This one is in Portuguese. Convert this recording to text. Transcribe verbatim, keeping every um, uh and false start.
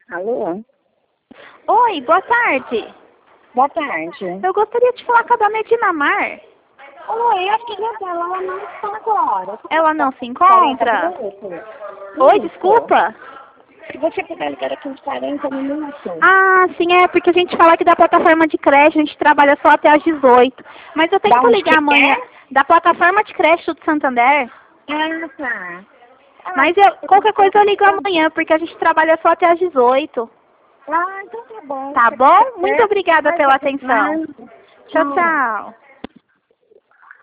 Alô? Oi, boa tarde. Boa tarde. Eu gostaria de falar com a dona Edinamar. Oi, a filha dela, ela não está agora. Ela não se quarenta encontra? minutos? Oi, Isso. desculpa. Se você puder ligar aqui uns quarenta minutos. Ah, sim, é porque a gente fala aqui da plataforma de creche, a gente trabalha só até às dezoito. Mas eu Da tento onde ligar que amanhã. é? Da plataforma de creche do Santander. Ah, tá. Ah, Mas eu, qualquer coisa eu ligo amanhã, porque a gente trabalha só até às dezoito. ah, então tá bom. Tá Se bom? você Muito puder, obrigada mas pela eu- atenção. Não, Tchau, tchau. tchau.